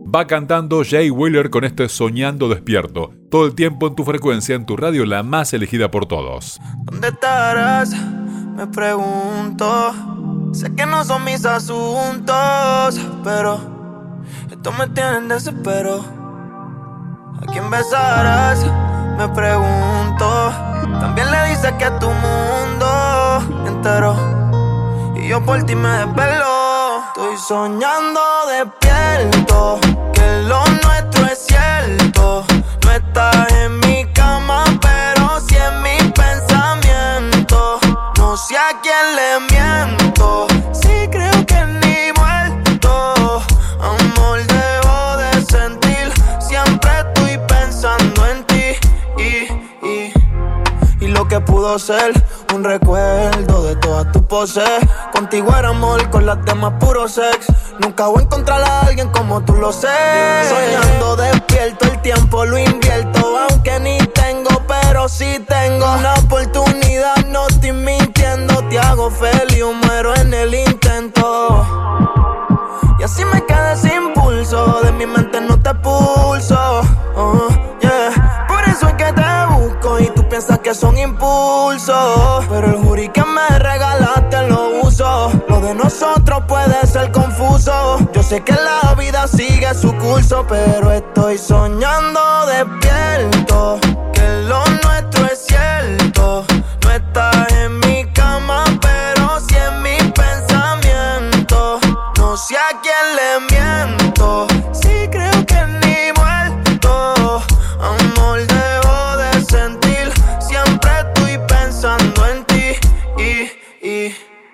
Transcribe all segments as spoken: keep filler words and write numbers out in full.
Va cantando Jay Wheeler con este Soñando Despierto. Todo el tiempo en tu frecuencia, en tu radio, la más elegida por todos. ¿Dónde estarás? Me pregunto. Sé que no son mis asuntos, pero esto me tiene en desespero. ¿A quién besarás? Me pregunto. También le dices que es tu mundo entero y yo por ti me desvelo. Estoy soñando despierto que lo nuestro es cierto. No estás en mi cama, pero sí en mis pensamientos. No sé a quién le miento, sí creo que ni muerto. Amor, debo de sentir, siempre estoy pensando en ti. Y, y, y lo que pudo ser un recuerdo de todas tus poses. Contigo era amor, con las demás puro sex. Nunca voy a encontrar a alguien como tú lo sé. Soñando despierto, el tiempo lo invierto. Aunque ni tengo, pero sí tengo una oportunidad, no estoy mintiendo. Te hago feliz, muero en el intento. Y así me quedé sin pulso, de mi mente no te pulso. uh, yeah. Por eso es que te busco y tú piensas que son impulsos. Pero el jury que me regalaste lo uso. Lo de nosotros puede ser confuso. Yo sé que la vida sigue su curso, pero estoy soñando despierto que lo nuestro es cierto. No estás en mi cama, pero sí en mis pensamientos. No sé a quién le miento, sí creo que ni muerto. Amor, debo de sentir, siempre estoy pensando en ti. Y, y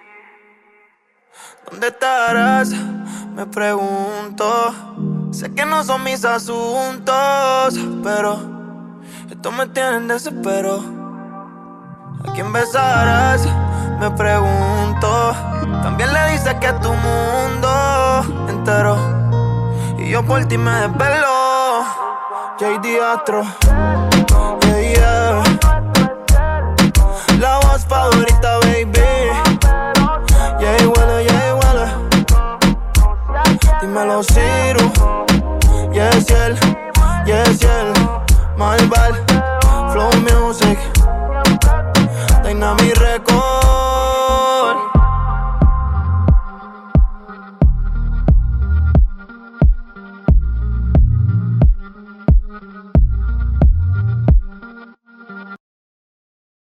¿dónde estarás? Me pregunto. Sé que no son mis asuntos, pero esto me tiene en desespero. ¿A quién besarás? Me pregunto. También le dices que es tu mundo entero y yo por ti me desvelo. J D Astro, yeah, yeah. La voz favorita, baby. Yeah, huele, yeah, huele. Dímelo, Ciro. Yes, él, yes, él. Malval, Flow Music, Dynamic Records.